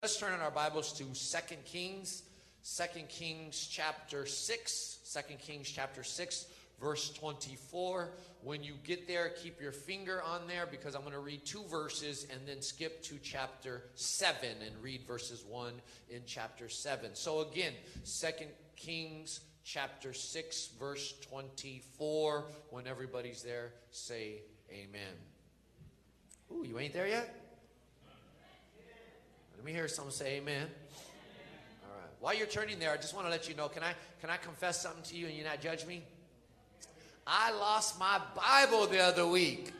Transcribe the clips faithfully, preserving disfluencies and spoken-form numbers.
Let's turn in our Bibles to Second Kings, Second Kings chapter six, Second Kings chapter six, verse twenty-four. When you get there, keep your finger on there because I'm going to read two verses and then skip to chapter seven and read verses one in chapter seven. So again, Second Kings chapter six, verse twenty-four. When everybody's there, say amen. Ooh, you ain't there yet? Let me hear someone say amen. All right. While you're turning there, I just want to let you know, can I can I confess something to you and you not judge me? I lost my Bible the other week.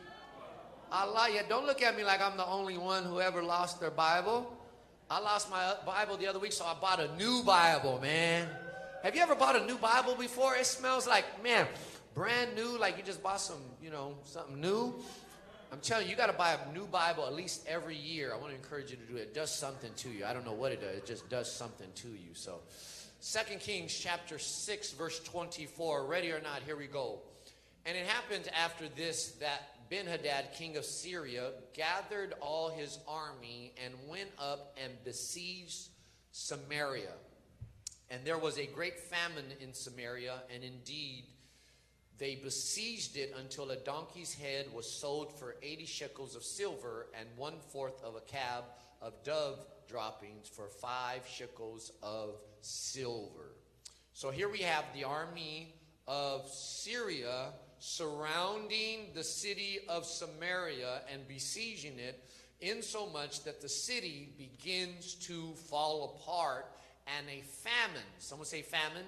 I lie. Yeah, don't look at me like I'm the only one who ever lost their Bible. I lost my Bible the other week, so I bought a new Bible, man. Have you ever bought a new Bible before? It smells like, man, brand new, like you just bought some, you know, something new. I'm telling you, you got to buy a new Bible at least every year. I want to encourage you to do it. It does something to you. I don't know what it does. It just does something to you. So, Second Kings chapter six, verse twenty-four. Ready or not, here we go. And it happened after this that Ben-Hadad, king of Syria, gathered all his army and went up and besieged Samaria. And there was a great famine in Samaria, and indeed, they besieged it until a donkey's head was sold for eighty shekels of silver and one-fourth of a cab of dove droppings for five shekels of silver. So here we have the army of Syria surrounding the city of Samaria and besieging it, insomuch that the city begins to fall apart and a famine, someone say famine,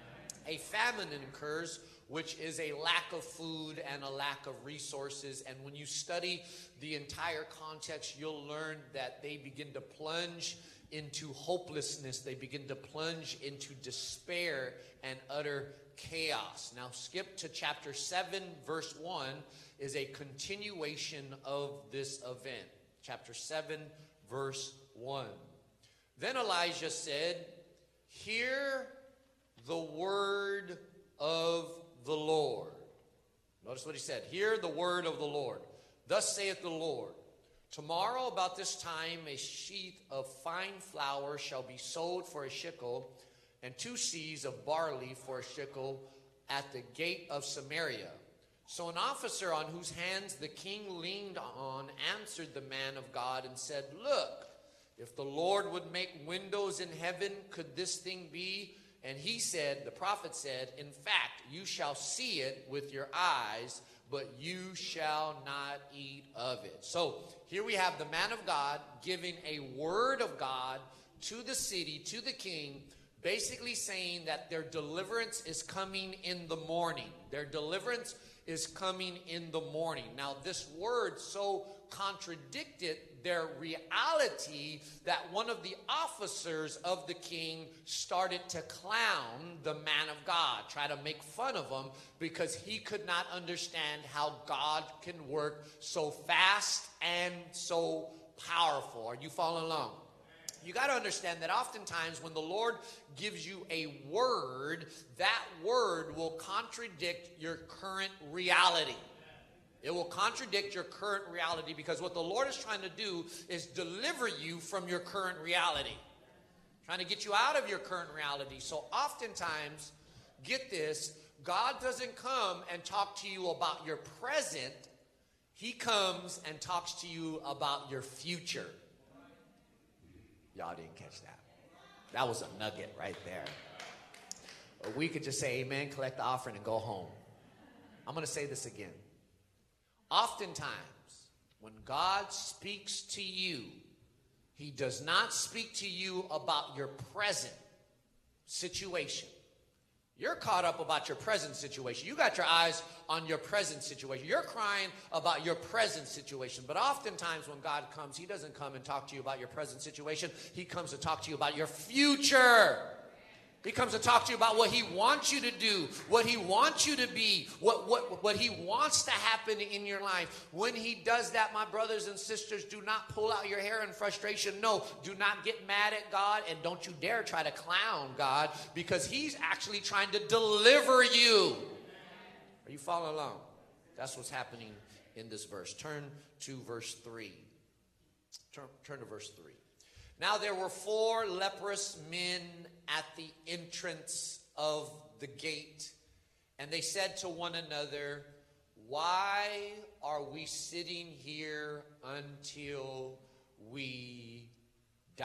a famine occurs, which is a lack of food and a lack of resources. And when you study the entire context, you'll learn that they begin to plunge into hopelessness. They begin to plunge into despair and utter chaos. Now, skip to chapter seven, verse one, is a continuation of this event. Chapter seven, verse one. Then Elijah said, "Hear the word of the Lord." Notice what he said. Hear the word of the Lord. Thus saith the Lord, tomorrow about this time a sheath of fine flour shall be sold for a shekel, and two seahs of barley for a shekel at the gate of Samaria. So an officer on whose hands the king leaned on answered the man of God and said, Look, if the Lord would make windows in heaven, could this thing be? And he said, the prophet said, in fact, you shall see it with your eyes, but you shall not eat of it. So here we have the man of God giving a word of God to the city, to the king, basically saying that their deliverance is coming in the morning. Their deliverance is coming in the morning. Now, this word so contradicted their reality that one of the officers of the king started to clown the man of God, try to make fun of him because he could not understand how God can work so fast and so powerful. Are you following along? You got to understand that oftentimes when the Lord gives you a word, that word will contradict your current reality. It will contradict your current reality because what the Lord is trying to do is deliver you from your current reality. Trying to get you out of your current reality. So oftentimes, get this, God doesn't come and talk to you about your present. He comes and talks to you about your future. Y'all didn't catch that. That was a nugget right there. Or we could just say amen, collect the offering, and go home. I'm going to say this again. Oftentimes, when God speaks to you, he does not speak to you about your present situation. You're caught up about your present situation. You got your eyes on your present situation. You're crying about your present situation. But oftentimes when God comes, he doesn't come and talk to you about your present situation. He comes to talk to you about your future. He comes to talk to you about what he wants you to do, what he wants you to be, what, what, what he wants to happen in your life. When he does that, my brothers and sisters, do not pull out your hair in frustration. No, do not get mad at God, and don't you dare try to clown God because he's actually trying to deliver you. Are you following along? That's what's happening in this verse. Turn to verse three. Turn, turn to verse three. Now there were four leprous men at the entrance of the gate, and they said to one another, why are we sitting here until we die?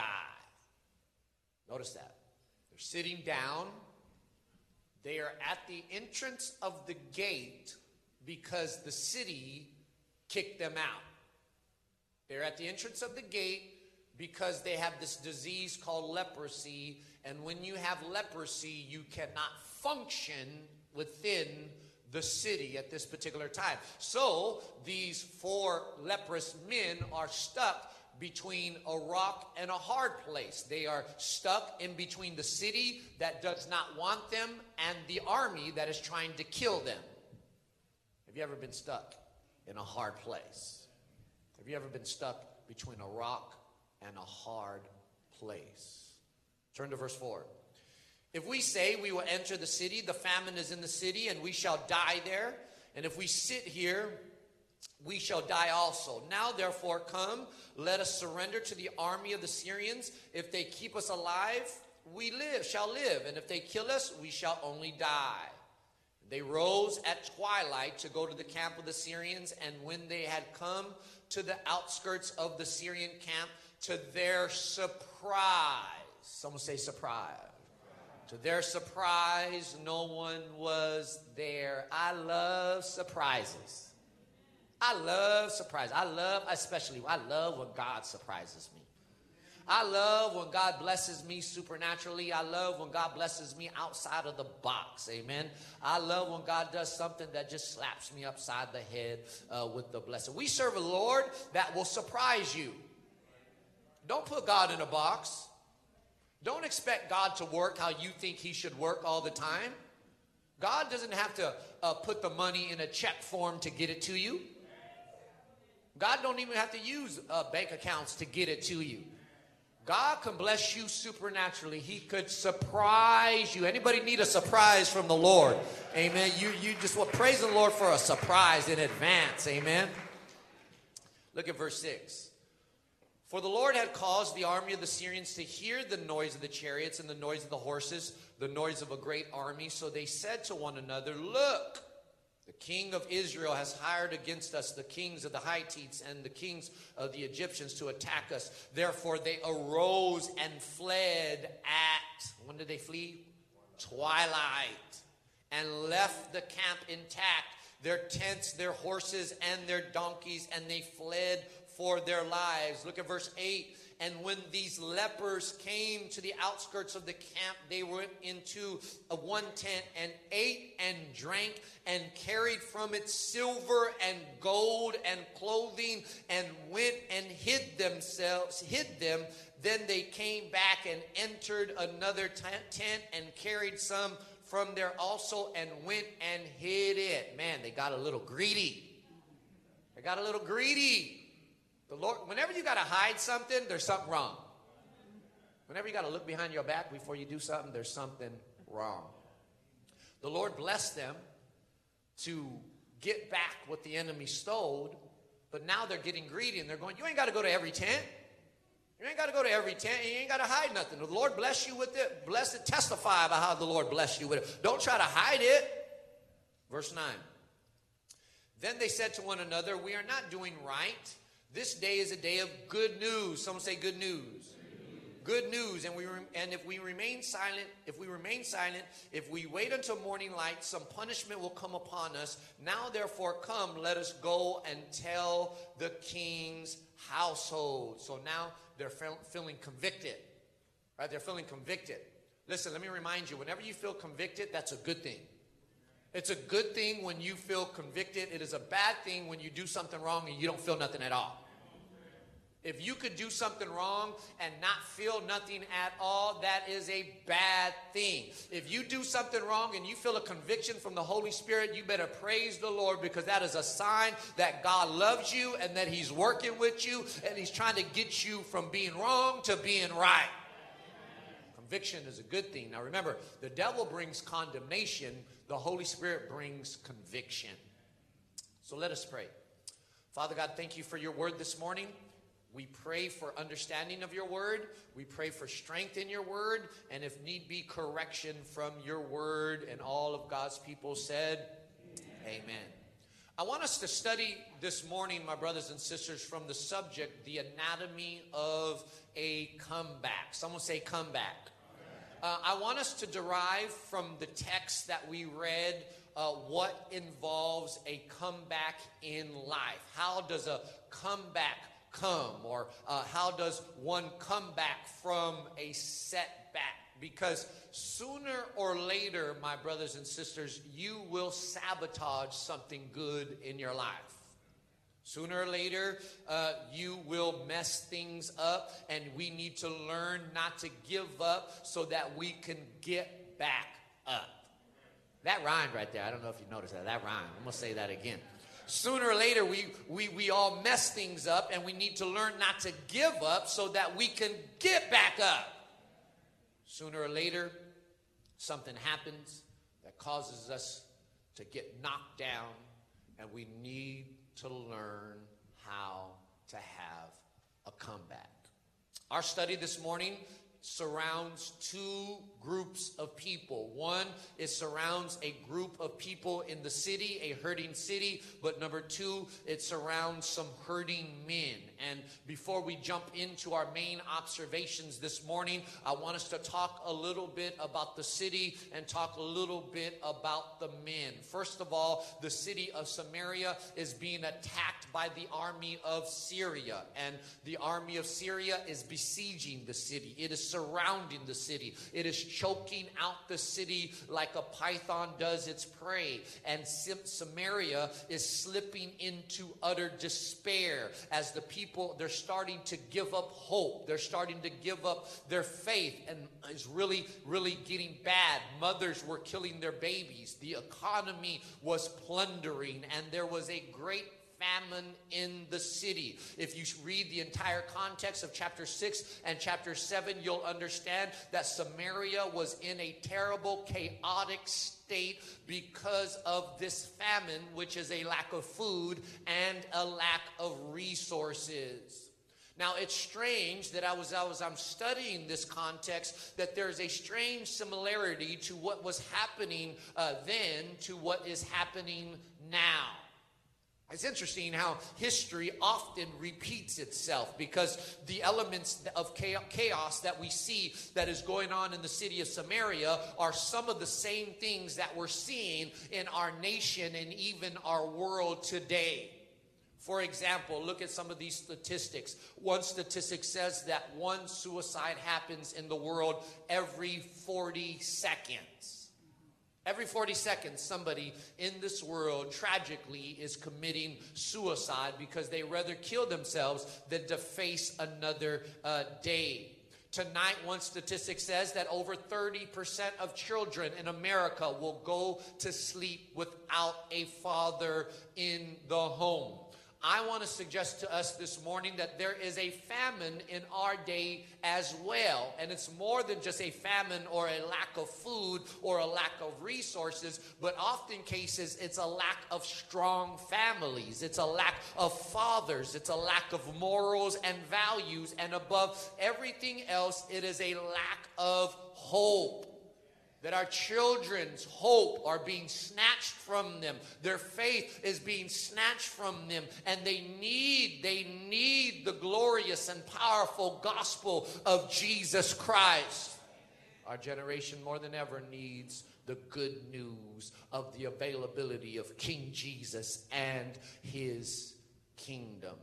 Notice that. They're sitting down. They are at the entrance of the gate because the city kicked them out. They're at the entrance of the gate because they have this disease called leprosy. And when you have leprosy, you cannot function within the city at this particular time. So these four leprous men are stuck between a rock and a hard place. They are stuck in between the city that does not want them and the army that is trying to kill them. Have you ever been stuck in a hard place? Have you ever been stuck between a rock and a hard place? Turn to verse four. If we say we will enter the city, the famine is in the city, and we shall die there. And if we sit here, we shall die also. Now, therefore, come, let us surrender to the army of the Syrians. If they keep us alive, we live, shall live. And if they kill us, we shall only die. They rose at twilight to go to the camp of the Syrians. And when they had come to the outskirts of the Syrian camp, to their surprise, someone say surprise. To their surprise, no one was there. I love surprises. I love surprises. I love, especially, I love when God surprises me. I love when God blesses me supernaturally. I love when God blesses me outside of the box. Amen. I love when God does something that just slaps me upside the head uh, with the blessing. We serve a Lord that will surprise you. Don't put God in a box. Don't expect God to work how you think he should work all the time. God doesn't have to uh, put the money in a check form to get it to you. God don't even have to use uh, bank accounts to get it to you. God can bless you supernaturally. He could surprise you. Anybody need a surprise from the Lord? Amen. You, you just well, praise the Lord for a surprise in advance. Amen. Look at verse six. For the Lord had caused the army of the Syrians to hear the noise of the chariots and the noise of the horses, the noise of a great army. So they said to one another, look, the king of Israel has hired against us the kings of the Hittites and the kings of the Egyptians to attack us. Therefore they arose and fled at, when did they flee? Twilight. And left the camp intact, their tents, their horses, and their donkeys, and they fled for their lives. Look at verse eight. And when these lepers came to the outskirts of the camp, they went into a one tent and ate and drank and carried from it silver and gold and clothing and went and hid themselves, hid them. Then they came back and entered another tent and carried some from there also and went and hid it. Man, they got a little greedy. They got a little greedy. The Lord, whenever you got to hide something, there's something wrong. Whenever you got to look behind your back before you do something, there's something wrong. The Lord blessed them to get back what the enemy stole, but now they're getting greedy and they're going, you ain't got to go to every tent. You ain't got to go to every tent. You ain't got to hide nothing. The Lord bless you with it. Bless it. Testify about how the Lord blessed you with it. Don't try to hide it. Verse nine. Then they said to one another, we are not doing right. This day is a day of good news. Someone say good news. Good news. Good news. And we re- and if we remain silent, if we remain silent, if we wait until morning light, some punishment will come upon us. Now therefore come, let us go and tell the king's household. So now they're fe- feeling convicted. Right? They're feeling convicted. Listen, let me remind you, whenever you feel convicted, that's a good thing. It's a good thing when you feel convicted. It is a bad thing when you do something wrong and you don't feel nothing at all. If you could do something wrong and not feel nothing at all, that is a bad thing. If you do something wrong and you feel a conviction from the Holy Spirit, you better praise the Lord, because that is a sign that God loves you and that he's working with you and he's trying to get you from being wrong to being right. Conviction is a good thing. Now remember, the devil brings condemnation. The Holy Spirit brings conviction. So let us pray. Father God, thank you for your word this morning. We pray for understanding of your word. We pray for strength in your word. And if need be, correction from your word. And all of God's people said, amen. Amen. I want us to study this morning, my brothers and sisters, from the subject, the anatomy of a comeback. Someone say comeback. Uh, I want us to derive from the text that we read uh, what involves a comeback in life. How does a comeback come? Or uh, how does one come back from a setback? Because sooner or later, my brothers and sisters, you will sabotage something good in your life. Sooner or later, uh, you will mess things up, and we need to learn not to give up so that we can get back up. That rhymed right there. I don't know if you noticed that. That rhymed. I'm going to say that again. Sooner or later, we, we, we all mess things up, and we need to learn not to give up so that we can get back up. Sooner or later, something happens that causes us to get knocked down, and we need to learn how to have a comeback. Our study this morning surrounds two groups of people. One, it surrounds a group of people in the city, a hurting city. But number two, it surrounds some hurting men. And before we jump into our main observations this morning, I want us to talk a little bit about the city and talk a little bit about the men. First of all, the city of Samaria is being attacked by the army of Syria. And the army of Syria is besieging the city. It is surrounding the city. It is choking out the city like a python does its prey. And Samaria is slipping into utter despair as the people, they're starting to give up hope. They're starting to give up their faith, and it's really, really getting bad. Mothers were killing their babies. The economy was plundering, and there was a great famine in the city. If you read the entire context of chapter six and chapter seven, you'll understand that Samaria was in a terrible, chaotic state because of this famine, which is a lack of food and a lack of resources. Now, it's strange that I was, I was, I'm studying this context, that there's a strange similarity to what was happening uh, then to what is happening now. It's interesting how history often repeats itself, because the elements of chaos that we see that is going on in the city of Samaria are some of the same things that we're seeing in our nation and even our world today. For example, look at some of these statistics. One statistic says that one suicide happens in the world every forty seconds. Every forty seconds, somebody in this world tragically is committing suicide because they rather kill themselves than to face another uh, day. Tonight, one statistic says that over thirty percent of children in America will go to sleep without a father in the home. I want to suggest to us this morning that there is a famine in our day as well. And it's more than just a famine or a lack of food or a lack of resources, but often cases it's a lack of strong families. It's a lack of fathers. It's a lack of morals and values. And above everything else, it is a lack of hope. That our children's hope are being snatched from them. Their faith is being snatched from them. And they need, they need the glorious and powerful gospel of Jesus Christ. Our generation more than ever needs the good news of the availability of King Jesus and his kingdom.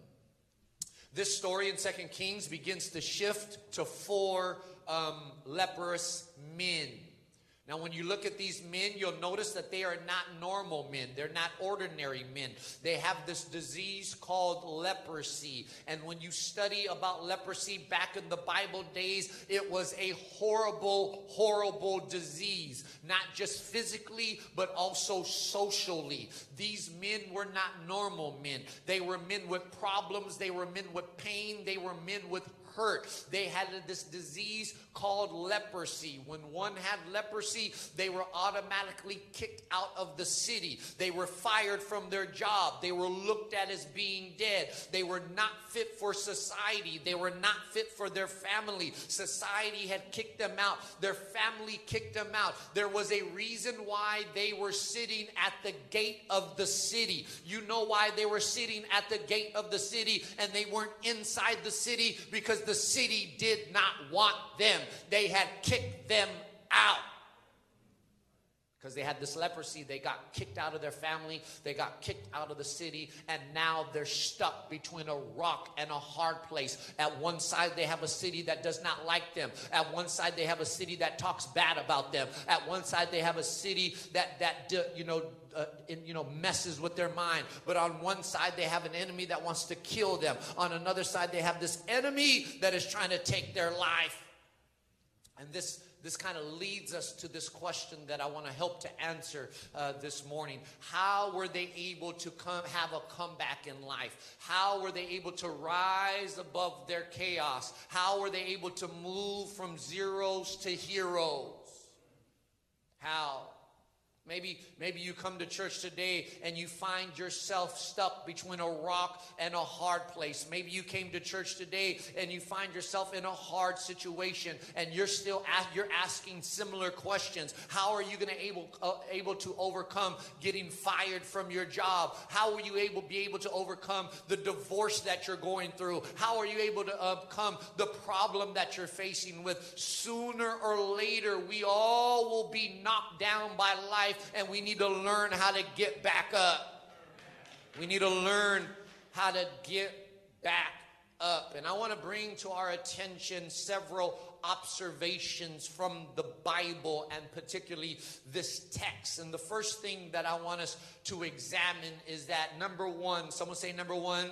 This story in Second Kings begins to shift to four um, leprous men. Now, when you look at these men, you'll notice that they are not normal men. They're not ordinary men. They have this disease called leprosy. And when you study about leprosy back in the Bible days, it was a horrible, horrible disease. Not just physically, but also socially. These men were not normal men. They were men with problems. They were men with pain. They were men with hurt. They had this disease called leprosy. When one had leprosy, they were automatically kicked out of the city. They were fired from their job. They were looked at as being dead. They were not fit for society. They were not fit for their family. Society had kicked them out. Their family kicked them out. There was a reason why they were sitting at the gate of the city. You know why they were sitting at the gate of the city and they weren't inside the city? Because the city did not want them. They had kicked them out. Because they had this leprosy, they got kicked out of their family, they got kicked out of the city, and now they're stuck between a rock and a hard place. At one side, they have a city that does not like them. At one side, they have a city that talks bad about them. At one side, they have a city that, that you know, uh, in, you know, messes with their mind. But on one side, they have an enemy that wants to kill them. On another side, they have this enemy that is trying to take their life. And this This kind of leads us to this question that I want to help to answer uh, this morning. How were they able to come have a comeback in life? How were they able to rise above their chaos? How were they able to move from zeros to heroes? How? Maybe, maybe you come to church today and you find yourself stuck between a rock and a hard place. Maybe you came to church today and you find yourself in a hard situation and you're still ask, you're asking similar questions. How are you going to able uh, able to overcome getting fired from your job? How are you able be able to overcome the divorce that you're going through? How are you able to overcome the problem that you're facing with? Sooner or later, we all will be knocked down by life. And we need to learn how to get back up. We need to learn how to get back up. And I want to bring to our attention several observations from the Bible, and particularly this text. And the first thing that I want us to examine is that, number one, someone say number one,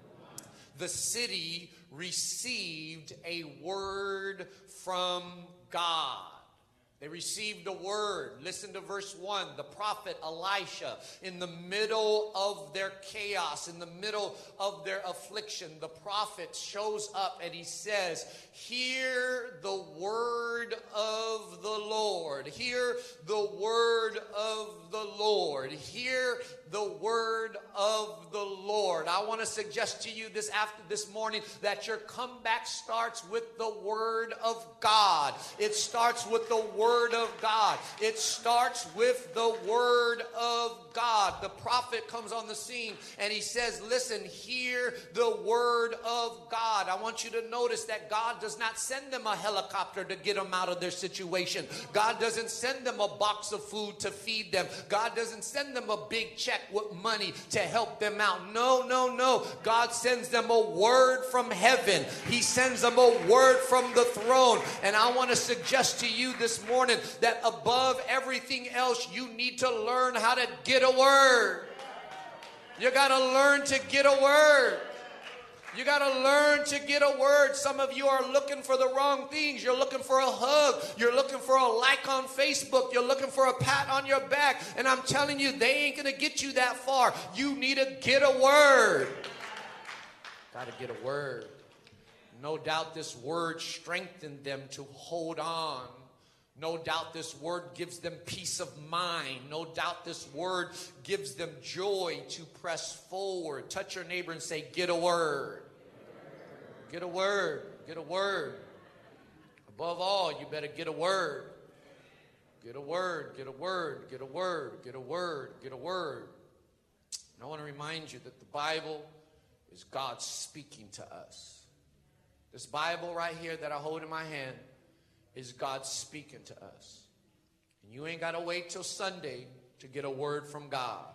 the city received a word from God. They received a word. Listen to verse one. The prophet Elisha, in the middle of their chaos, in the middle of their affliction, the prophet shows up and he says, hear the word of the Lord. Hear the word of the Lord. Hear the word of the Lord. I want to suggest to you this after this morning that your comeback starts with the word of God. It starts with the word of God. It starts with the word of God. The prophet comes on the scene and he says, listen, hear the word of God. I want you to notice that God does not send them a helicopter to get them out of their situation. God doesn't send them a box of food to feed them. God doesn't send them a big check with money to help them out. No, no, no. God sends them a word from heaven. He sends them a word from the throne. And I want to suggest to you this morning that above everything else, you need to learn how to get a word. You got to learn to get a word. You got to learn to get a word. Some of you are looking for the wrong things. You're looking for a hug. You're looking for a like on Facebook. You're looking for a pat on your back. And I'm telling you, they ain't going to get you that far. You need to get a word. Got to get a word. No doubt this word strengthened them to hold on. No doubt this word gives them peace of mind. No doubt this word gives them joy to press forward. Touch your neighbor and say, get a word. Get a word. Get a word. Above all, you better get a word. Get a word. Get a word. Get a word. Get a word. Get a word. And I want to remind you that the Bible is God speaking to us. This Bible right here that I hold in my hand is God speaking to us. And you ain't got to wait till Sunday to get a word from God.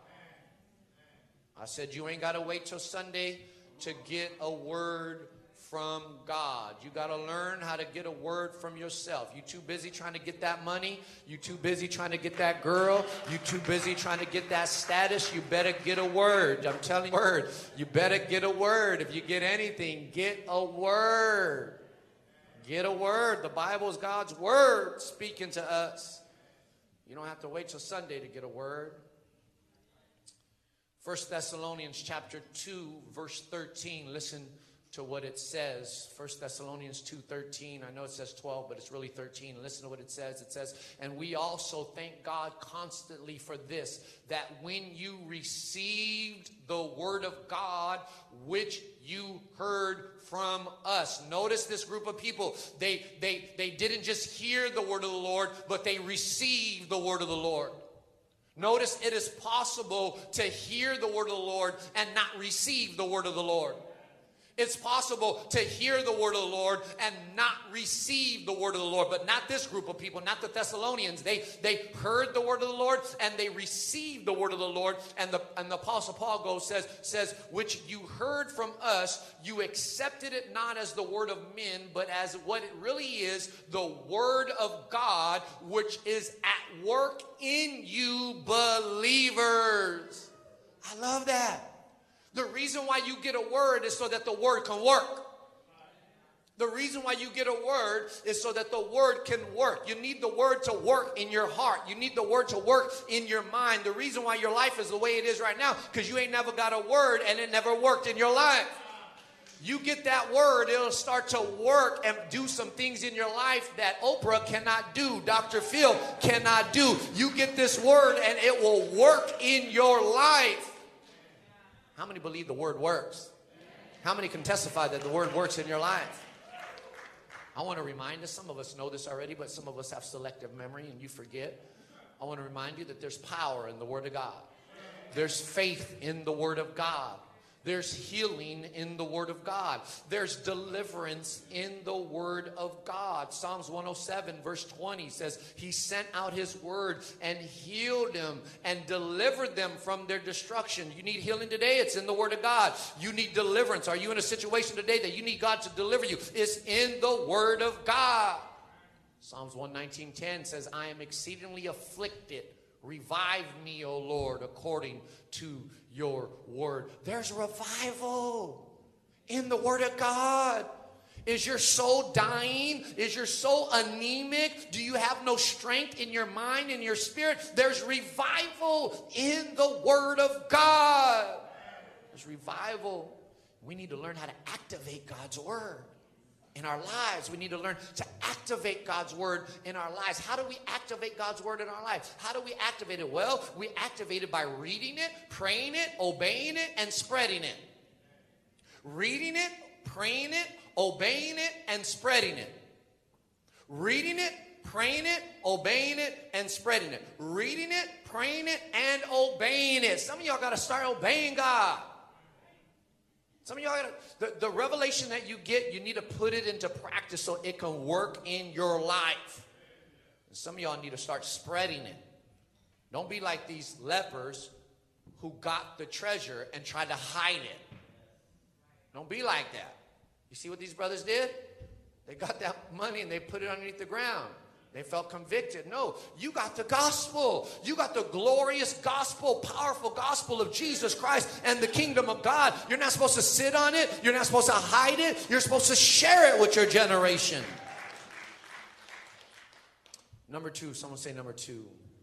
I said you ain't got to wait till Sunday to get a word from God. You got to learn how to get a word from yourself. You too busy trying to get that money. You too busy trying to get that girl. You too busy trying to get that status. You better get a word. I'm telling you, word. You better get a word. If you get anything, get a word. Get a word. The Bible is God's word speaking to us. You don't have to wait till Sunday to get a word. First Thessalonians chapter two, verse thirteen. Listen, to what it says. First Thessalonians two thirteen. I know it says twelve, but it's really thirteen. Listen to what it says. It says, and we also thank God constantly for this, that when you received the word of God, which you heard from us. Notice this group of people. They, they, they didn't just hear the word of the Lord, but they received the word of the Lord. Notice it is possible to hear the word of the Lord and not receive the word of the Lord. It's possible to hear the word of the Lord and not receive the word of the Lord. But not this group of people, not the Thessalonians. They, they heard the word of the Lord and they received the word of the Lord. And the, and the Apostle Paul goes, says, says, which you heard from us, you accepted it not as the word of men, but as what it really is, the word of God, which is at work in you believers. I love that. The reason why you get a word is so that the word can work. The reason why you get a word is so that the word can work. You need the word to work in your heart. You need the word to work in your mind. The reason why your life is the way it is right now, because you ain't never got a word and it never worked in your life. You get that word, it'll start to work and do some things in your life that Oprah cannot do, Doctor Phil cannot do. You get this word and it will work in your life. How many believe the word works? How many can testify that the word works in your life? I want to remind us, some of us know this already, but some of us have selective memory and you forget. I want to remind you that there's power in the word of God. There's faith in the word of God. There's healing in the word of God. There's deliverance in the word of God. Psalms one oh seven verse twenty says, he sent out his word and healed them and delivered them from their destruction. You need healing today? It's in the word of God. You need deliverance. Are you in a situation today that you need God to deliver you? It's in the word of God. Psalms one nineteen ten says, I am exceedingly afflicted. Revive me, O Lord, according to your word. There's revival in the word of God. Is your soul dying? Is your soul anemic? Do you have no strength in your mind and your spirit? There's revival in the word of God. There's revival. We need to learn how to activate God's word in our lives. We need to learn to activate God's word in our lives. How do we activate God's word in our lives? How do we activate it? Well, we activate it by reading it, praying it, obeying it, and spreading it. Reading it, praying it, obeying it, and spreading it. Reading it, praying it, obeying it, and spreading it. Reading it, praying it, and obeying it. Some of y'all got to start obeying God. Some of y'all, gotta, the, the revelation that you get, you need to put it into practice so it can work in your life. And some of y'all need to start spreading it. Don't be like these lepers who got the treasure and tried to hide it. Don't be like that. You see what these brothers did? They got that money and they put it underneath the ground. They felt convicted. No, you got the gospel. You got the glorious gospel, powerful gospel of Jesus Christ and the kingdom of God. You're not supposed to sit on it. You're not supposed to hide it. You're supposed to share it with your generation. Number two, someone say number two.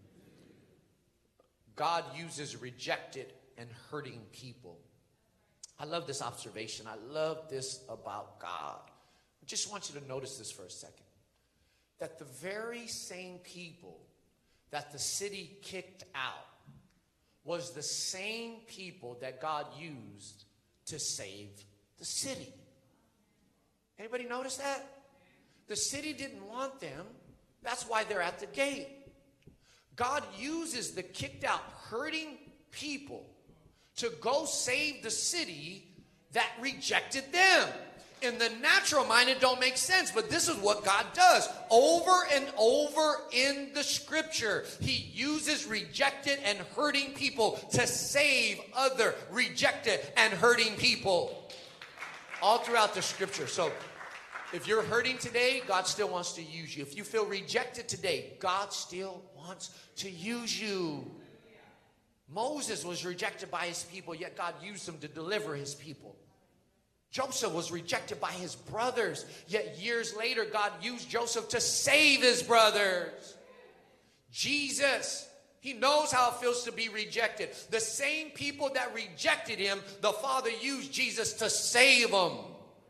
God uses rejected and hurting people. I love this observation. I love this about God. I just want you to notice this for a second. That the very same people that the city kicked out was the same people that God used to save the city. Anybody notice that? The city didn't want them. That's why they're at the gate. God uses the kicked out, hurting people to go save the city that rejected them. In the natural mind, it don't make sense, but this is what God does. Over and over in the scripture, he uses rejected and hurting people to save other rejected and hurting people. All throughout the scripture. So if you're hurting today, God still wants to use you. If you feel rejected today, God still wants to use you. Moses was rejected by his people, yet God used him to deliver his people. Joseph was rejected by his brothers, yet years later, God used Joseph to save his brothers. Jesus, he knows how it feels to be rejected. The same people that rejected him, the Father used Jesus to save them.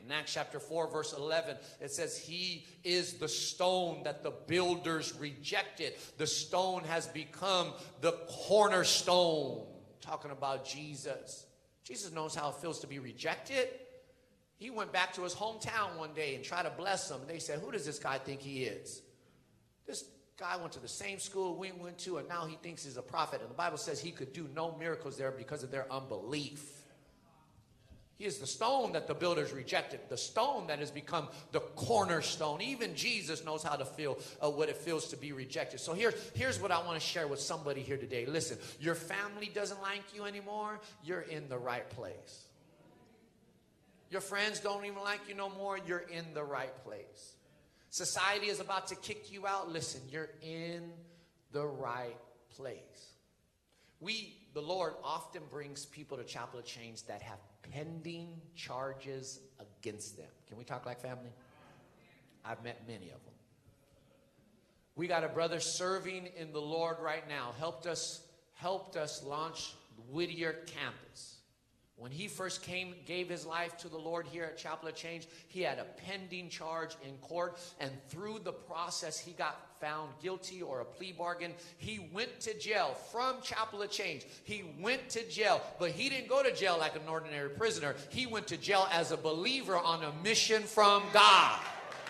In Acts chapter four, verse eleven, it says, he is the stone that the builders rejected. The stone has become the cornerstone. Talking about Jesus. Jesus knows how it feels to be rejected. He went back to his hometown one day and tried to bless them. And they said, who does this guy think he is? This guy went to the same school we went to, and now he thinks he's a prophet. And the Bible says he could do no miracles there because of their unbelief. He is the stone that the builders rejected, the stone that has become the cornerstone. Even Jesus knows how to feel uh, what it feels to be rejected. So here, here's what I want to share with somebody here today. Listen, your family doesn't like you anymore. You're in the right place. Your friends don't even like you no more. You're in the right place. Society is about to kick you out. Listen, you're in the right place. We, the Lord, often brings people to Chapel of Change that have pending charges against them. Can we talk like family? I've met many of them. We got a brother serving in the Lord right now. Helped us, helped us launch Whittier campus. When he first came, gave his life to the Lord here at Chapel of Change, he had a pending charge in court. And through the process, he got found guilty or a plea bargain. He went to jail from Chapel of Change. He went to jail, but he didn't go to jail like an ordinary prisoner. He went to jail as a believer on a mission from God.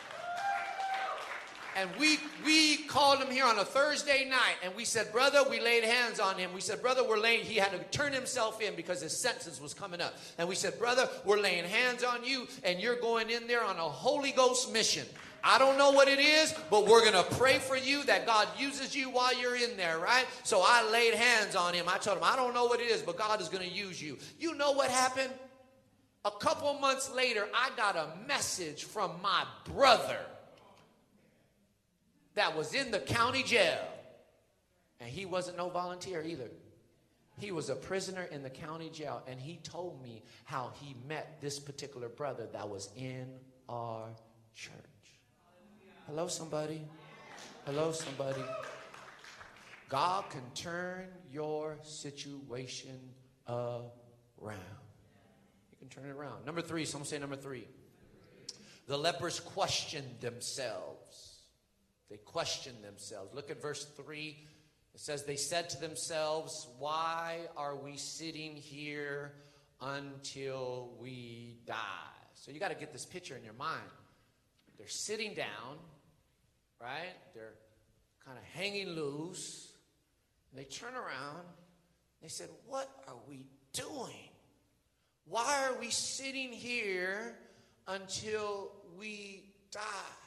And we we called him here on a Thursday night, and we said, brother, we laid hands on him. We said, brother, we're laying, he had to turn himself in because his sentence was coming up. And we said, brother, we're laying hands on you, and you're going in there on a Holy Ghost mission. I don't know what it is, but we're going to pray for you that God uses you while you're in there, right? So I laid hands on him. I told him, I don't know what it is, but God is going to use you. You know what happened? A couple months later, I got a message from my brother that was in the county jail. And he wasn't no volunteer either. He was a prisoner in the county jail. And he told me how he met this particular brother that was in our church. Hello, somebody. Hello, somebody. God can turn your situation around. He can turn it around. Number three, someone say number three. The lepers questioned themselves. They questioned themselves. Look at verse three. It says, they said to themselves, why are we sitting here until we die? So you got to get this picture in your mind. They're sitting down, right? They're kind of hanging loose. They turn around. They said, what are we doing? Why are we sitting here until we die?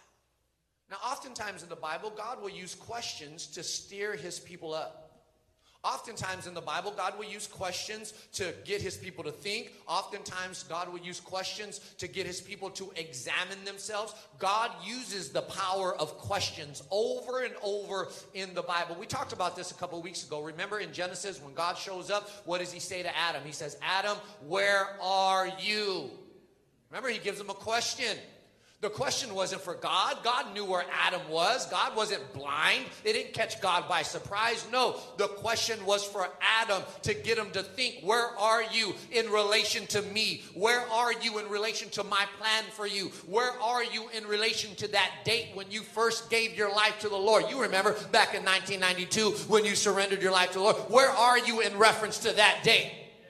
Now, oftentimes in the Bible, God will use questions to steer his people up. Oftentimes in the Bible, God will use questions to get his people to think. Oftentimes, God will use questions to get his people to examine themselves. God uses the power of questions over and over in the Bible. We talked about this a couple of weeks ago. Remember in Genesis, when God shows up, what does he say to Adam? He says, Adam, where are you? Remember, he gives him a question. The question wasn't for God. God knew where Adam was. God wasn't blind. It didn't catch God by surprise. No, the question was for Adam to get him to think, where are you in relation to me? Where are you in relation to my plan for you? Where are you in relation to that date when you first gave your life to the Lord? You remember back in nineteen ninety-two when you surrendered your life to the Lord. Where are you in reference to that date?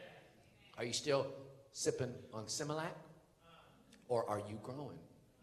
Are you still sipping on Similac? Or are you growing?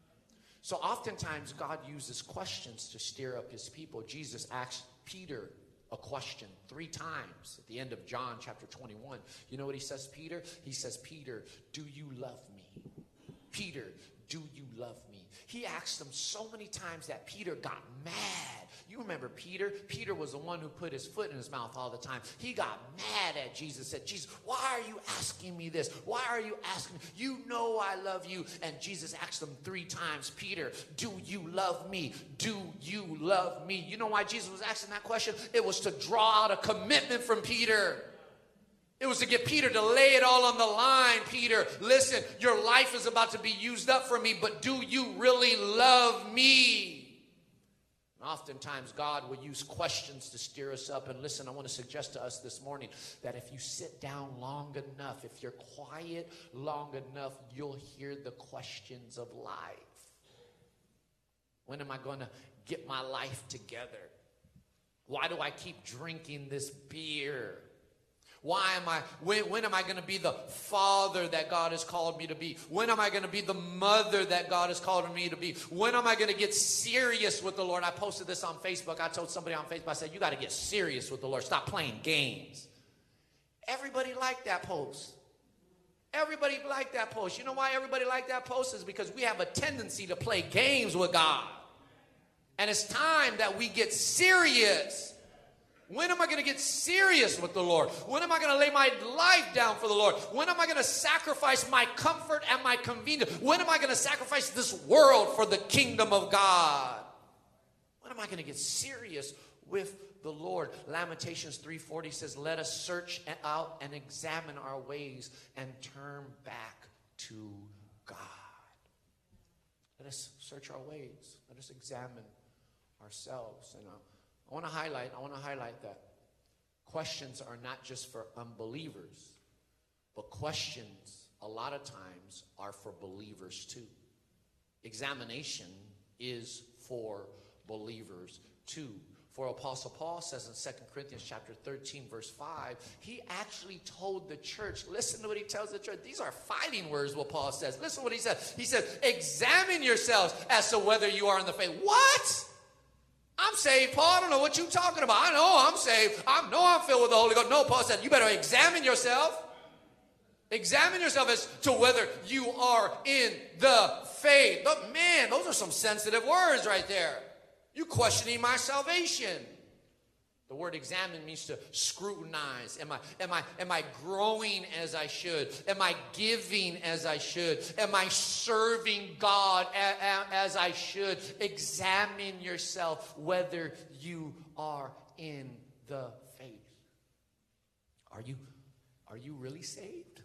So oftentimes God uses questions to steer up his people. Jesus asked Peter a question three times at the end of John chapter twenty-one. You know what he says, Peter? He says, Peter, do you love me? Peter, do you love me? He asked him so many times that Peter got mad. You remember Peter? Peter was the one who put his foot in his mouth all the time. He got mad at Jesus, said, Jesus, why are you asking me this? Why are you asking me? You know I love you. And Jesus asked him three times, Peter, do you love me? Do you love me? You know why Jesus was asking that question? It was to draw out a commitment from Peter. It was to get Peter to lay it all on the line. Peter, listen, your life is about to be used up for me, but do you really love me? Oftentimes, God will use questions to steer us up. And listen, I want to suggest to us this morning that if you sit down long enough, if you're quiet long enough, you'll hear the questions of life. When am I going to get my life together? Why do I keep drinking this beer? Why am I, when, when am I going to be the father that God has called me to be? When am I going to be the mother that God has called me to be? When am I going to get serious with the Lord? I posted this on Facebook. I told somebody on Facebook, I said, you got to get serious with the Lord. Stop playing games. Everybody liked that post. Everybody liked that post. You know why everybody liked that post? Is because we have a tendency to play games with God. And it's time that we get serious. When am I going to get serious with the Lord? When am I going to lay my life down for the Lord? When am I going to sacrifice my comfort and my convenience? When am I going to sacrifice this world for the kingdom of God? When am I going to get serious with the Lord? Lamentations three forty says, let us search out and examine our ways and turn back to God. Let us search our ways. Let us examine ourselves. And uh, I want to highlight, I want to highlight that questions are not just for unbelievers, but questions a lot of times are for believers too. Examination is for believers too. For Apostle Paul says in Second Corinthians chapter thirteen, verse five, he actually told the church, listen to what he tells the church. These are fighting words, what Paul says. Listen to what he said. He said, examine yourselves as to whether you are in the faith. What? I'm saved, Paul. I don't know what you're talking about. I know I'm saved. I know I'm filled with the Holy Ghost. No, Paul said, you better examine yourself. Examine yourself as to whether you are in the faith. But man, those are some sensitive words right there. You questioning my salvation. The word examine means to scrutinize. Am I, am I, am I growing as I should? Am I giving as I should? Am I serving God a, a, as I should? Examine yourself whether you are in the faith. Are you, are you really saved?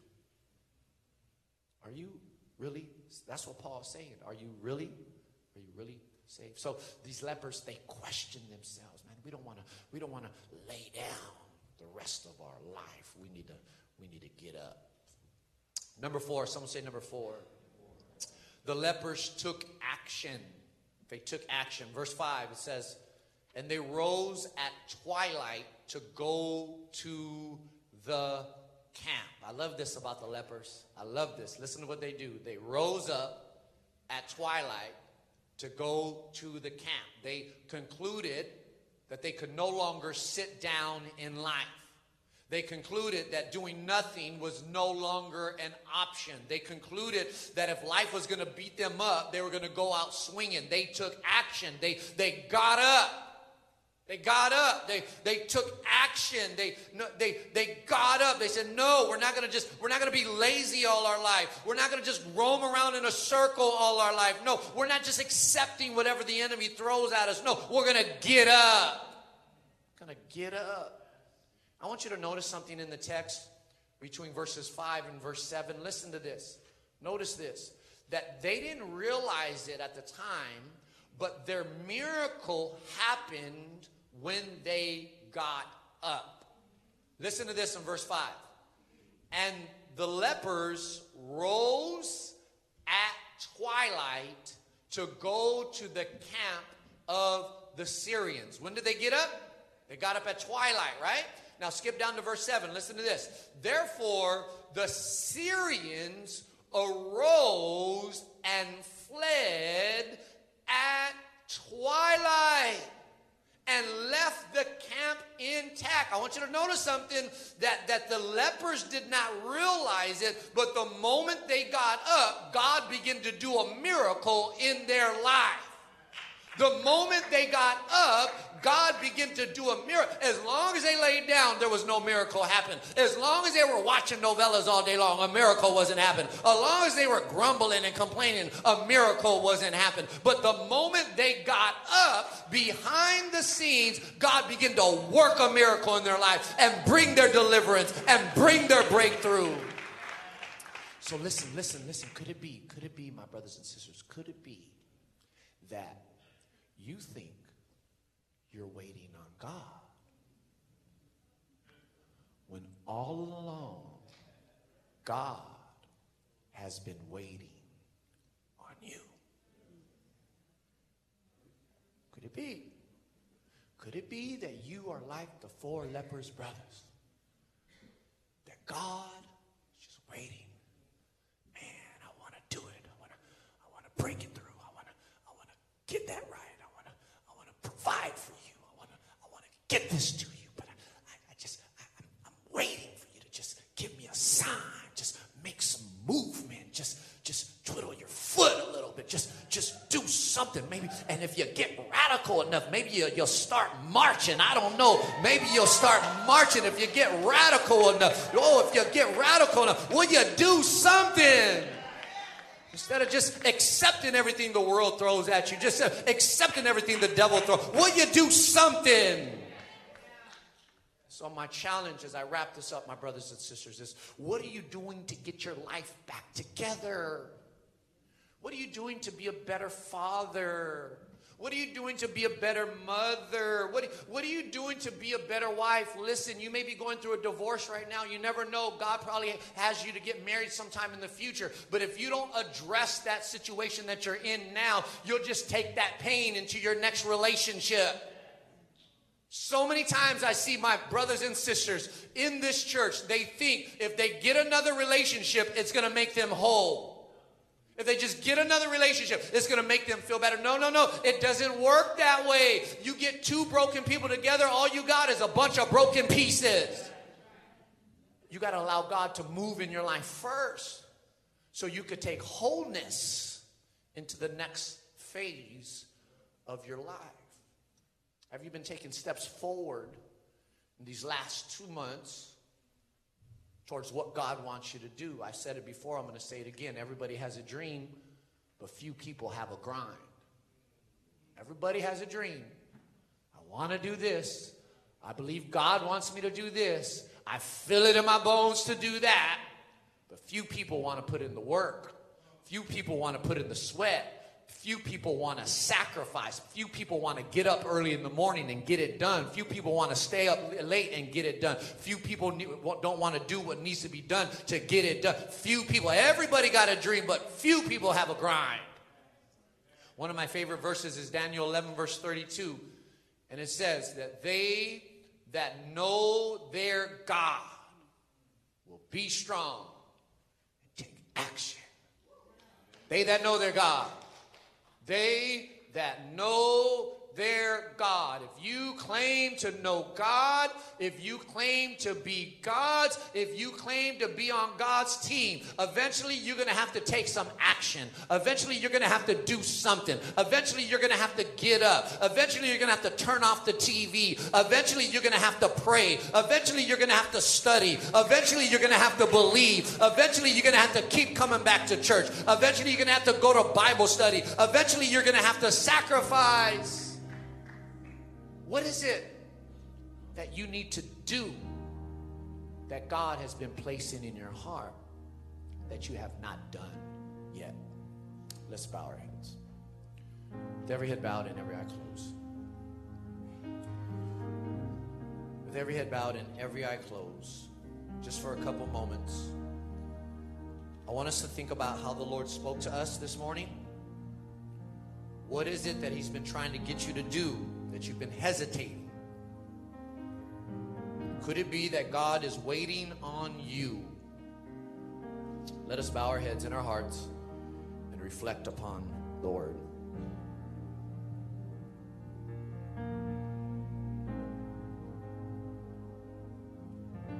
Are you really? That's what Paul is saying. Are you really? Are you really saved? So these lepers, they question themselves. Man, we don't want to. We don't want to lay down the rest of our life. We need to. We need to get up. Number four. Someone say number four. The lepers took action. They took action. Verse five. It says, and they rose at twilight to go to the camp. I love this about the lepers. I love this. Listen to what they do. They rose up at twilight to go to the camp. They concluded that they could no longer sit down in life. They concluded that doing nothing was no longer an option. They concluded that if life was going to beat them up, they were going to go out swinging. They took action. They, they got up. They got up. They they took action. They no, they they got up. They said, "No, we're not going to just we're not going to be lazy all our life. We're not going to just roam around in a circle all our life. No, we're not just accepting whatever the enemy throws at us. No, we're going to get up. Going to get up." I want you to notice something in the text between verses five and verse seven. Listen to this. Notice this, that they didn't realize it at the time, but their miracle happened when they got up. Listen to this in verse five. And the lepers rose at twilight to go to the camp of the Syrians. When did they get up? They got up at twilight, right? Now skip down to verse seven. Listen to this. Therefore, the Syrians arose and fled at twilight and left the camp intact. I want you to notice something, that, that the lepers did not realize it, but the moment they got up, God began to do a miracle in their life. The moment they got up, God began to do a miracle. As long as they laid down, there was no miracle happen. As long as they were watching novellas all day long, a miracle wasn't happening. As long as they were grumbling and complaining, a miracle wasn't happening. But the moment they got up, behind the scenes, God began to work a miracle in their life and bring their deliverance and bring their breakthrough. So listen, listen, listen. Could it be, could it be, my brothers and sisters, could it be that you think you're waiting on God. When all along, God has been waiting on you. Could it be? Could it be that you are like the four lepers brothers? That God is just waiting. Man, I want to do it. I want to I want to break it through. I want to I want to get that right. I want to I want to provide for you. I want to I want to get this to you. But I, I, I just I, I'm, I'm waiting for you to just give me a sign. Just make some movement. Just just twiddle your foot a little bit. Just just do something. Maybe, and if you get radical enough, maybe you, you'll start marching. I don't know. Maybe you'll start marching if you get radical enough. Oh, if you get radical enough, will you do something? Instead of just accepting everything the world throws at you, just accepting everything the devil throws, will you do something? So my challenge as I wrap this up, my brothers and sisters, is what are you doing to get your life back together? What are you doing to be a better father? What are you doing to be a better mother? What, what are you doing to be a better wife? Listen, you may be going through a divorce right now. You never know. God probably has you to get married sometime in the future. But if you don't address that situation that you're in now, you'll just take that pain into your next relationship. So many times I see my brothers and sisters in this church, they think if they get another relationship, it's going to make them whole. If they just get another relationship, it's going to make them feel better. No, no, no. It doesn't work that way. You get two broken people together, all you got is a bunch of broken pieces. You got to allow God to move in your life first so you could take wholeness into the next phase of your life. Have you been taking steps forward in these last two months towards what God wants you to do? I said it before, I'm going to say it again. Everybody has a dream, but few people have a grind. Everybody has a dream. I want to do this. I believe God wants me to do this. I feel it in my bones to do that. But few people want to put in the work. Few people want to put in the sweat. Few people want to sacrifice. Few people want to get up early in the morning and get it done. Few people want to stay up late and get it done. Few people don't want to do what needs to be done to get it done. Few people, everybody got a dream, but few people have a grind. One of my favorite verses is Daniel eleven, verse thirty-two. And it says that they that know their God will be strong and take action. They that know their God. They that know their God. If you claim to know God, if you claim to be God's, if you claim to be on God's team, eventually you're going to have to take some action. Eventually you're going to have to do something. Eventually you're going to have to get up. Eventually you're going to have to turn off the T V. Eventually you're going to have to pray. Eventually you're going to have to study. Eventually you're going to have to believe. Eventually you're going to have to keep coming back to church. Eventually you're going to have to go to Bible study. Eventually you're going to have to sacrifice. What is it that you need to do that God has been placing in your heart that you have not done yet? Let's bow our heads. With every head bowed and every eye closed. With every head bowed and every eye closed, just for a couple moments, I want us to think about how the Lord spoke to us this morning. What is it that He's been trying to get you to do that you've been hesitating? Could it be that God is waiting on you? Let us bow our heads and our hearts and reflect upon the Word.